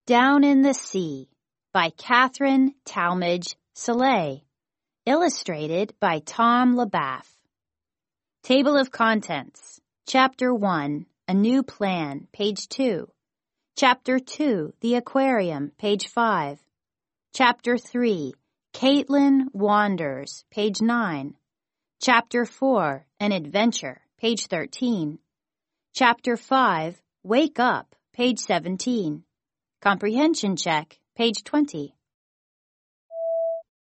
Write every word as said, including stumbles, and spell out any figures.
Down in the Sea by Catherine Talmadge Soleil. Illustrated by Tom LaBaffe. Table of Contents. Chapter one, A New Plan, page two. Chapter two, The Aquarium, page five. Chapter three, Caitlin Wanders, page nine. Chapter four, An Adventure, page thirteen. Chapter five, Wake Up, page seventeen. Comprehension Check, page twenty.